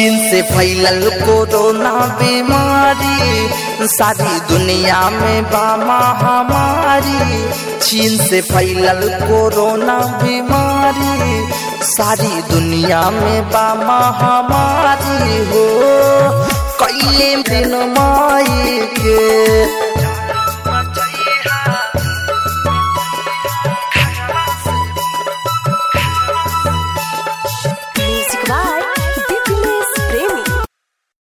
चीन से फैलल कोरोना बीमारी सारी दुनिया में बा महामारी। चीन से फैलल कोरोना बीमारी सारी दुनिया में बा महामारी हो। कैले दिन माई के